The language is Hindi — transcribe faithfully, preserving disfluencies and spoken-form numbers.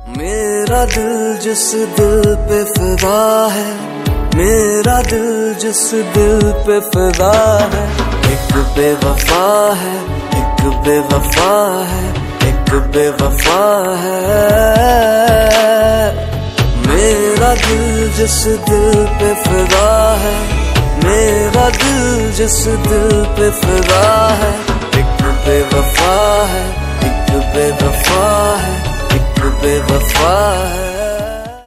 मेरा दिल जिस दिल पे फिदा है, मेरा दिल जिस दिल पे फिदा है, एक बेवफा है, एक बेवफा है, एक बेवफा है। मेरा दिल जिस दिल पे फिदा है, मेरा दिल जिस दिल पे फिदा है, एक बेवफा है, एक बेवफा है, एक बेवफा